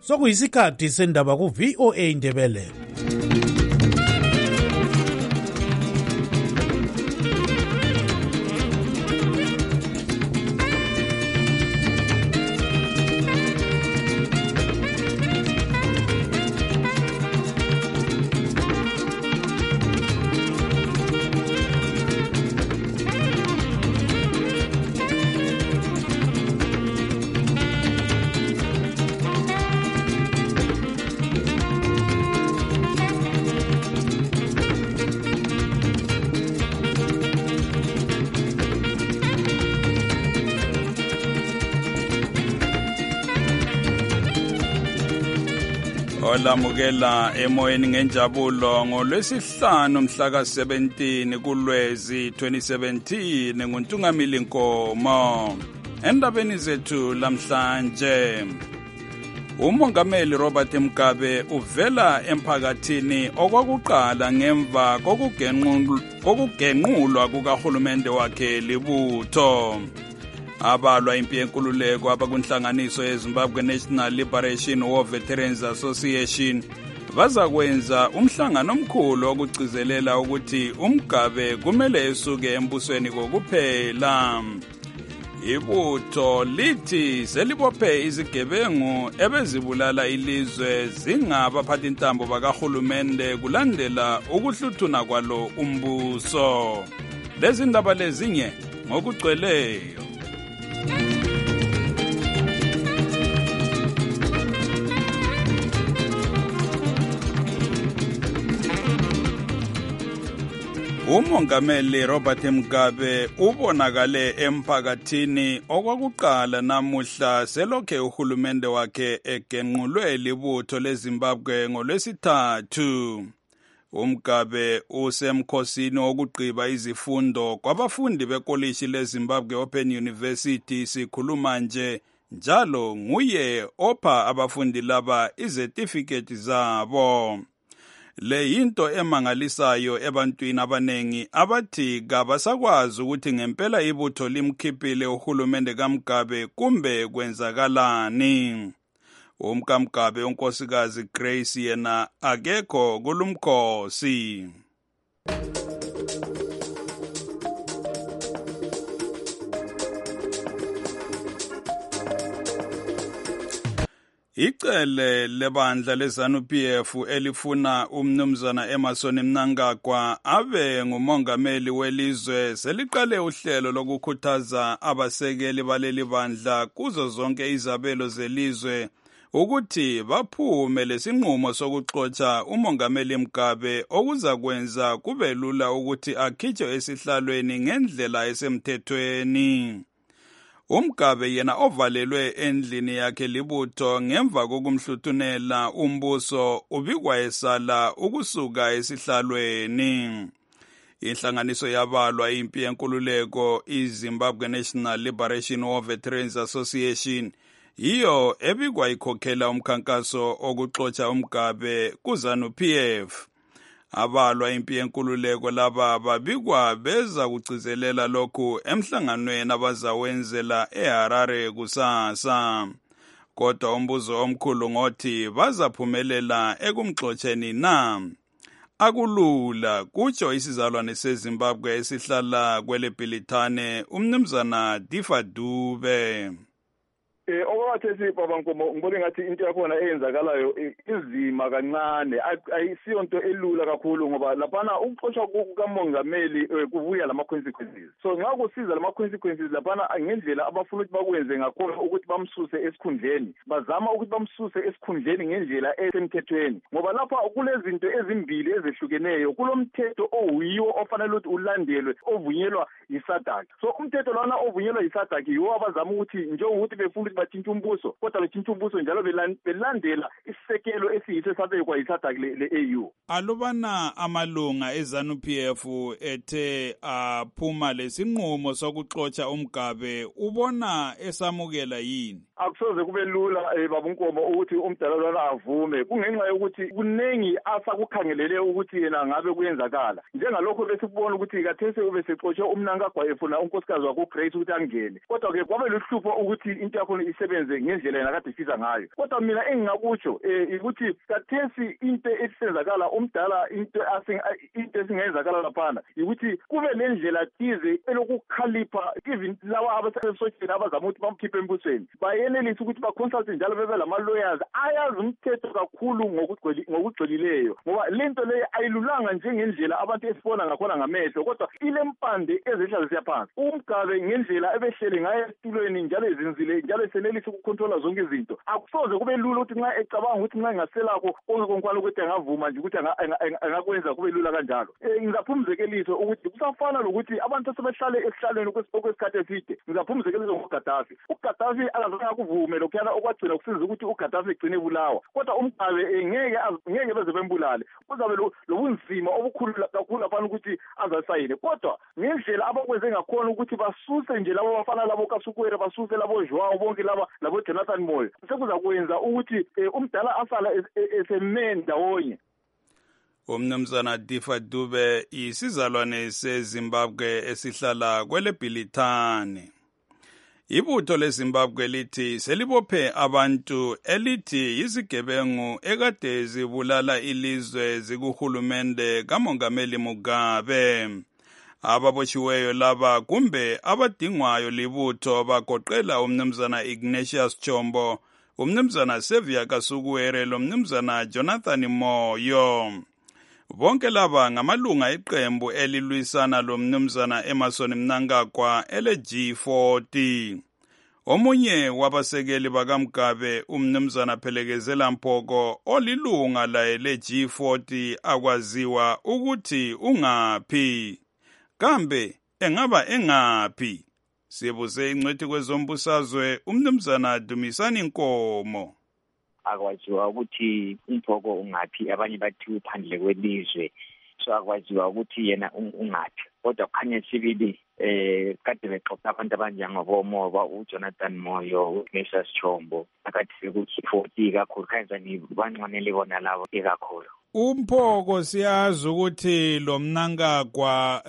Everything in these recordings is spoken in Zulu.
Sokuyisikhathi sendaba ku VOA Indebele. Olamukela emoyeni ngenjabulo ngolwesihlanu mhla ka-17 kuLwezi 2017 nguNtungamili Nkomo. Endabeni zethu lamhlanje, uMongameli Robert Mugabe uvela emphakathini okwakuqala ngemva kokugenqulwa kukahulumende wakhe libutho. Abalwa impi yenkululeko abakunhlanganiso yeZimbabwe National Liberation War Veterans Association bazakwenza umhlangano omkhulu okugcizelela ukuthi uMugabe kumele esuke embusweni kokuphela. Ibutho lithi selibophe izigebengu ebezibulala ilizwe zingabaphathintambo bakahulumende kulandela ukuhluthuna kwalo umbuso. Lezi ndaba lezinye ngokugcweleyo. UMongameli Robert Mugabe ubonakale emphakathini okwakuqala namuhla selokhe uhulumende wakhe egenqulwe libutho leZimbabwe ngolwesithathu. uMugabe usemkhosini wokugqiba izifundo kwabafundi bekolishi leZimbabwe Open University. Sikhuluma nje njalo nguye opha abafundi laba izetifiketi zabo. Le yinto emangalisayo ebantwini abanengi abathi kabasakwazi ukuthi ngempela ibutho limkhiphile uhulumende kaMugabe kumbe kwenzakalani. UMkaMugabe unkosikazi Grace yena akekho kulumkhosi. Icele lebandla leZANU-PF elifuna umnumzana Emmerson Mnangagwa abe ngumongameli welizwe seliqale uhlelo lokukhuthaza abasekeli baleli bandla kuzo zonke izabelo zelizwe ukuthi baphume lesinqumo sokuxotsha umongameli Mugabe okuzakwenza kube lula ukuthi akhitshwe esihlalweni ngendlela esemthethweni. uMugabe yena ovalelwe endlini yakhe libutho ngemva kokumhluthunela umbuso ubikwayesala ukusuka esihlalweni. Inhlanganiso yabalwa impi yenkululeko iZimbabwe National Liberation War Veterans Association iyo ebikwayikhokhela umkhankaso okuxotsha uMugabe kuZANU-PF. Abalwa impi yenkululeko laba babikwa beza kugcizelela lokhu emhlanganweni abazawenzela eHarare kusasa. Kodwa umbuzo omkhulu ngothi bazaphumelela ekumxotsheni na? Akulula, kutsho isizalwane seZimbabwe esihlala kweleBhilithane umnumzana Difa Dube. Okwathi baba Nkomo ngibona ngathi into yakhona eyenzakalayo izima kancane ayisiyo into elula kakhulu ngoba laphana ukuxoshwa kukamongameli kuvuya lama consequences. So nxa kusiza lama consequences laphana ngendlela abafuna ukuthi bakwenze ngakhona ukuthi bamsuse esikhundleni bazama ukuthi bamsuse esikhundleni ngendlela esemthethweni ngoba lapha kulezinto ezimbili ezehlukeneyo. Kulomthetho owiwo ofanele ukuthi ulandelwe ovunyelwa yiSADC. So umthetho lona ovunyelwa yiSADC yiwo abazama ukuthi njengokuthi befuna bathinta umbuso kodwa bethinta umbuso njalo belandela isisekelo esiyiso esabekwa yiSADC le-AU. Alubana amalunga eZANU-PF ethe aphuma lesinqumo sokuxotsha uMugabe ubona esamukela yini? Akusoze kube lula baba Nkomo ukuthi umdala lona avume kungenxa yokuthi kunengi asakukhangelele ukuthi yena ngabe kuyenzakala njengalokho besikubona ukuthi kathese ube sexotshe uMnangagwa efuna unkosikazi wakho Grace ukuthi angene kodwa ke kwabe luhlupho ukuthi into yakho isebenze ngendlela nakade ifisa ngayo. Kodwa mina engingakutsho ukuthi kathesi into esenzakala umdala into esingenzakala laphana ukuthi kube lendlela thize elokukhalipha even lawa abasebenzisana abazama ukuthi bamkhiphe embusweni bayenelisa ukuthi ba-consult njalo bebe lama-lawyers ayazi umthetho kakhulu ngokugcwelileyo ngoba lento leyo ayilulanga njengendlela abantu esibona ngakhona ngamehlo kodwa ile mpande ezehla zisiya phansi. Umgabe ngendlela ebehlele ngayo esitulweni njalo ezinzile njalo esenelisa ukukontrola zonke izinto akusoze kube lula ukuthi nxa ecabanga ukuthi nxa ngaselakho konke ukuthi angavuma nje ukuthi angakwenza kube lula kanjalo. Ngizaphumzekeliso ukuthi kusafana lokuthi abantu sebehlale esihlalweni okwesikhathi eside. Ngizaphumzekeliso ngoGaddafi. uGaddafi akazange akuvume lokhuyana okwagcina kusiza ukuthi uGaddafi egcine ebulawa kodwa umgabe ngeke beze bembulale. Kuzabe lobunzima obukhulu kakhulu afana ukuthi azasayine kodwa ngendlela abakwenze ngakhona ukuthi basuse nje labo bafana labo kaSukwere basuse labo Joao bonke labo Jonathan Moyo sekuzakwenza ukuthi umdala asala esemenda wonye. Umnumzana Difa Dube isizalwane seZimbabwe esihlala kweleBhilithani. Ibutho leZimbabwe lithi selibophe abantu elithi izigebengu ekade zibulala ilizwe zikuhulumende kaMongameli Mugabe. Ababotshiweyo laba kumbe abadingwayo libutho bagoqela umnumzana Ignatius Chombo, umnumzana Sevia Kasukuwere lomnumzana Jonathan Moyo. Bonke laba ngamalunga eqembu elilwisana lomnumzana Emerson Mnangagwa ele-G40. Omunye wabasekeli bakaMgabe umnumzana Phelekezela Mpoko olilunga laye le-G40 akwaziwa ukuthi ungaphi. Kambe engaba engaphi? Sibuze ingcwethi kwezombusazwe umnumzana Dumisani Nkomo. Akwaziwa ukuthi Mpoko ungaphi abanye bathi uphandle kwelizwe so akwaziwa ukuthi yena ungaphi kodwa kukhanya sibili kade bexoxa abantu abanjengobomoba uJonathan Moyo uNesas Chombo akathi ukuthi 40 kakhulu kanjani banxanele bona labo ikakhulu. Umpoko siyazi ukuthi lo Mnangagwa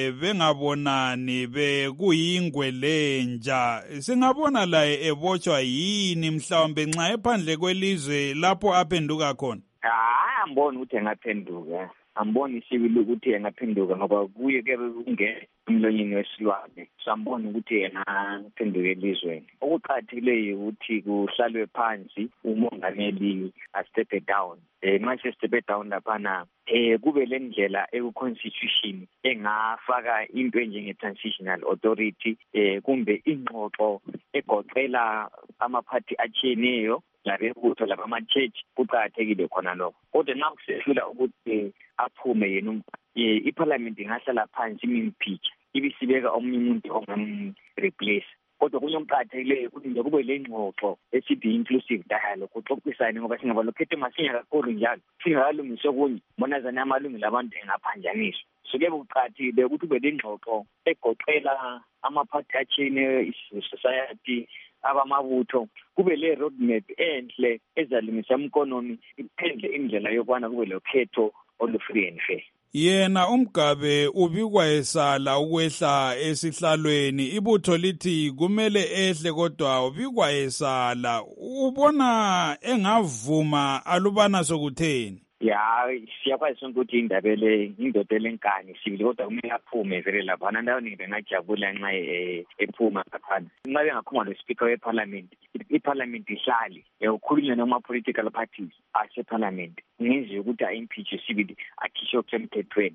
bengabonani bekuyingwe lenja singabona laye ebotshwa yini mhlawumbe nxa ephandle kwelizwe lapho aphenduka khona. Amboni ukuthi engaphenduka amboni sibili ukuthi engaphenduka ngoba kuye ke kunge emlonyeni wesilwane sambona ukuthi yena aphenduke elizweni. Okuqhathileyo ukuthi kuhlalwe phansi umongameli a step down manje step down laphana kube lendlela eku-constitution engafaka into njenge-transitional authority kumbe ingxoxo egoqela amaphathi atshiyeneyo labebutho labama-church kuqakathekile khona lokho kodwa nxa kusehlula ukuthi aphume yena iparliament ingahlala phansi imimpeach ibisibeka omunye umuntu ongamreplace kodwa kunye okuqakathekileyo ukuthi nje kube le ngxoxo esithi inclusive dialogue kuxoxisane ngoba singabalokhethe masinya kakhulu njalo singakalungiswa kunye monazana amalungelo abantu engaphanjaniswa so ke kuqakathekile ukuthi kube le ngxoxo egoqela amaphathi atshiyeneyo i-society abamabutho kube le roadmap enhle ezalungisa economy iphendle indlela yokwana kube lokhetho olu-free and fair. Yena uMgabe ubikwa esala ukwehla esihlalweni ibutho lithi kumele ehle kodwa ubikwa esala ubona engavuma alubana sokutheni. Siyakwazi sonke ukuthi indaba le indoda elenkani sibili kodwa kumele aphume vele lapha nandaweni bengajabula nxa ephuma laphana nxa bengakhuluma lo-speaker weparliament iparliament ihlale ukhulunywe noma-political parties aseparliament ngenziwe ukuthi a-impeach sibili akhishwe okusemthethweni.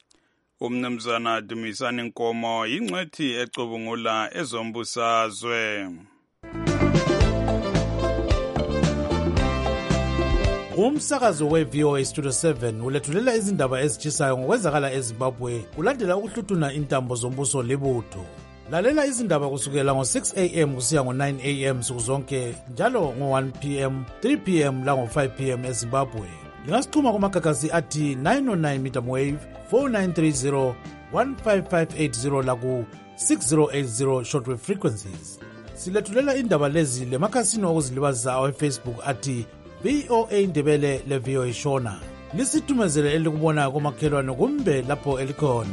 Umnumzana Dumisani Nkomo yingcwethi ecubungula ezombusazwe. Umsakazo we-VOA Studio 7 ulethulela izindaba ezitshisayo ngokwenzakala eZimbabwe kulandela ukuhluthuna intambo zombuso libutho. Lalela izindaba kusukela ngo-6 AM kusiya ngo-9 AM nsukuzonke njalo ngo-1 PM, 3 PM lango-5 PM eZimbabwe. Lingasixhuma kumagagasi athi 909 medium wave 4930 15580 laku 6080 shortwave frequencies. Silethulela indaba lezi lemakhasini okuzilibazisa awe-Facebook athi VOA Ndebele le VOA Shona. Lisithumezele elikubona komakhelwane kumbe lapho elikhona.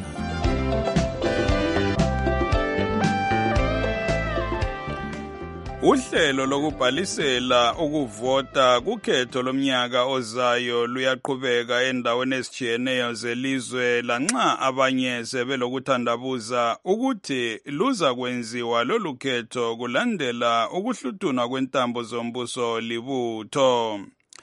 Uhlelo lokubhalisela ukuvota kukhetho lomnyaka ozayo luyaqhubeka endaweni ezitshiyeneyo zelizwe lanxa abanye sebelokuthandabuza ukuthi luza kwenziwa lolu khetho kulandela ukuhluthunwa kwentambo zombuso libutho.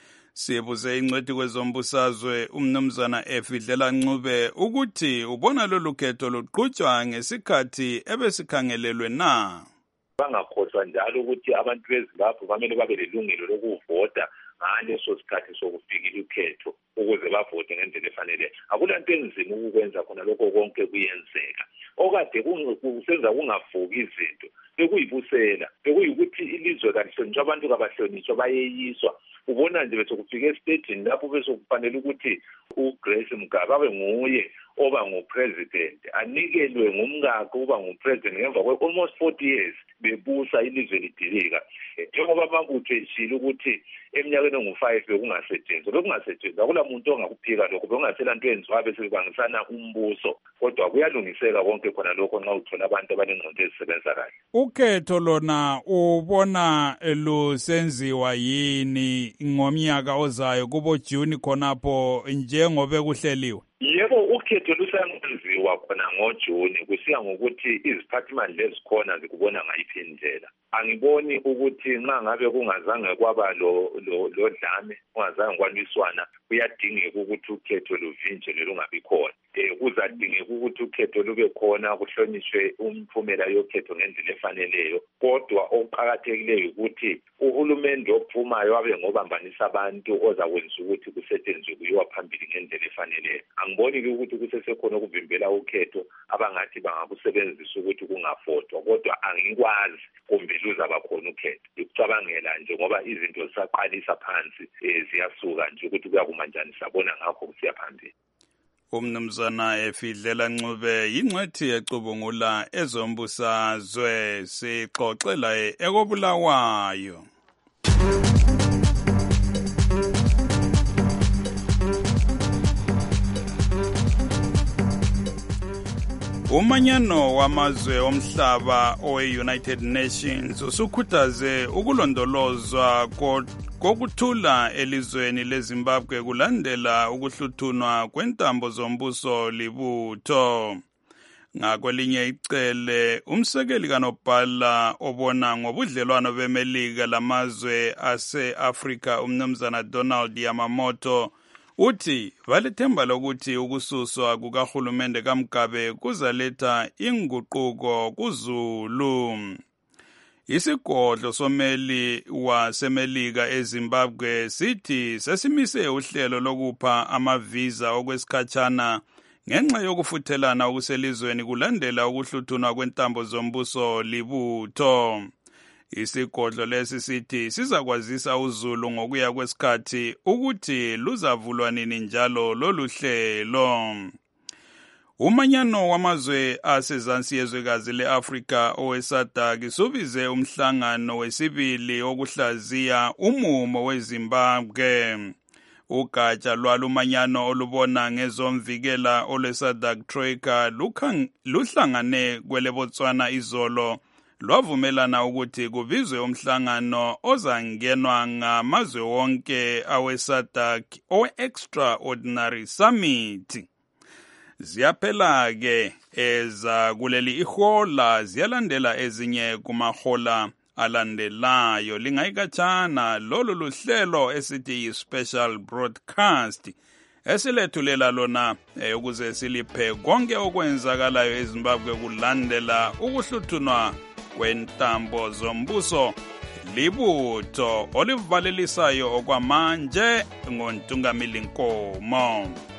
Sibuze ingcwethi kwezombusazwe umnumzana Efidlela Ncube ukuthi ubona lolu khetho luqhutshwa ngesikhathi ebesikhangelelwe na. Bangakhohlwa njalo ukuthi abantu beZimbabwe famele babe lelungelo lokuvota ngaleso sikhathi sokufikile ukhetho ukuze bavote ngendlela efanele. Akulanto enzima ukwenza khona lokho konke kuyenzeka. Okade kusenza kungavuki izinto bekuyibusela bekuyikuthi ilizwe kalihlonishwa abantu kabahlonishwa bayeyiswa. Ubona nje bese kufika esitejini lapho bese kufanele ukuthi uGrace Mugabe abe nguye oba ngupresident anikelwe ngumkakhe uba ngupresident ngemva kwe almost 40 years bebusa ilizwe lidilika. Njengoba mabutho eshilo ukuthi eminyakeni engu5 bekungasetshenzwa bekungasetshenzwa akulamuntu ongakuphika lokho bekungaselanto enziwa bese kubangisana umbuso kodwa kuyalungiseka konke khona lokho nxa uthola abantu abanengqondo ezisebenza kahle. Ukhetho lona ubona lusenziwa yini ngomnyaka ozayo kubo June khonapho njengoba kuhleliwe? Yebo, ukhetho lusenziwa khona ngoJuni kusiya ngokuthi iziphathimandla ezikhona zikubona ngayiphi indlela. Angiboni ukuthi nxa ngabe kungazange kwaba lo dlame kungazange kwalwiswana kuyadingeka ukuthi ukhetho luvinjelwe lungabi khona. Kuzadingeka ukuthi ukhetho lube khona kuhlonishwe umphumela yokhetho ngendlela efaneleyo kodwa okuqhakathekileyo ukuthi uhulumende ophumayo abe ngobambanisa abantu ozakwenza ukuthi kusetshenzwe kuyiwa phambili ngendlela efaneleyo. Angiboni ukuthi kusesekhona ukuvimbela ukhetho abangathi bangakusebenzisa ukuthi kungafotwa kodwa angikwazi kumbe luzaba khona ukhetho. Ukucabangela nje ngoba izinto zisaqalisa phansi ziyasuka nje ukuthi kuyakuma njani sabona ngakho kusiya phambili. Umnumzana Efidlela Ncube yingcwethi ecubungula ezombusazwe sixoxela ekobulawayo. Umanyano wamazwe omhlaba owe-United Nations usukhuthaze ukulondolozwa kokuthula elizweni leZimbabwe kulandela ukuhluthunwa kwentambo zombuso libutho. Ngakwelinye icele, umsekeli kaNobhala obona ngobudlelwano beMelika lamazwe ase-Afrika umnumzana Donald Yamamoto uthi balethemba lokuthi ukususwa kukahulumende kaMugabe kuzaletha inguquko kuZulu. Isigodlo someli waseMelika eZimbabwe sithi sesimise uhlelo lokupha amavisa okwesikhatshana ngenxa yokufuthelana okuselizweni kulandela ukuhluthunwa kwentambo zombuso libutho. Isigodlo lesi sithi sizakwazisa uZulu ngokuya kwesikhathi ukuthi luzavulwa nini njalo lolu hlelo. Umanyano wamazwe asezansi yezwekazi le-Afrika owe-SADC subize umhlangano wesibili wokuhlaziya umumo weZimbabwe. Ugatsha lwalumanyano olubona ngezomvikela olwe-SADC Troika luhlangane kwele-Botswana izolo lwavumelana ukuthi kubizwe umhlangano ozangenwa ngamazwe wonke awe-SADC owe-Extraordinary Summit. Ziyaphela-ke kuleli ihola ziyalandela ezinye kumahola alandelayo. Lingayikatshana lolu luhlelo esithi yi-special broadcast esilethulela lona ukuze siliphe konke okwenzakalayo eZimbabwe kulandela ukuhluthunwa kwentambo zombuso libutho olivalelisayo okwamanje ngoNtungamili Nkomo.